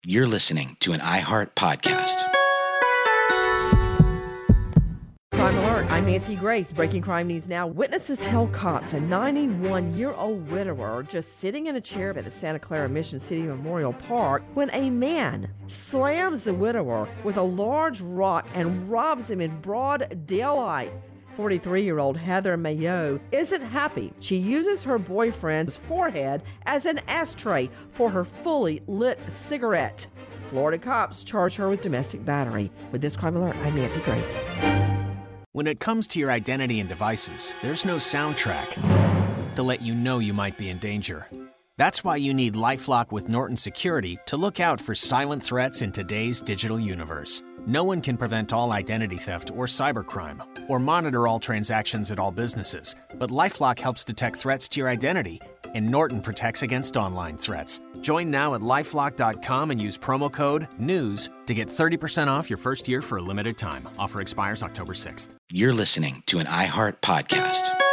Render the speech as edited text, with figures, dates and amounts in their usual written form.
You're listening to an iHeart podcast. Crime Alert, I'm Nancy Grace. Breaking crime news now. Witnesses tell cops a 91-year-old widower just sitting in a chair at the Santa Clara Mission City Memorial Park when a man slams the widower with a large rock and robs him in broad daylight. 43-year-old Heather Mayo isn't happy. She uses her boyfriend's forehead as an ashtray for her fully lit cigarette. Florida cops charge her with domestic battery. With this Crime Alert, I'm Nancy Grace. When it comes to your identity and devices, there's no soundtrack to let you know you might be in danger. That's why you need LifeLock with Norton Security to look out for silent threats in today's digital universe. No one can prevent all identity theft or cybercrime, or monitor all transactions at all businesses, but LifeLock helps detect threats to your identity, and Norton protects against online threats. Join now at LifeLock.com and use promo code NEWS to get 30% off your first year for a limited time. Offer expires October 6th. You're listening to an iHeart podcast.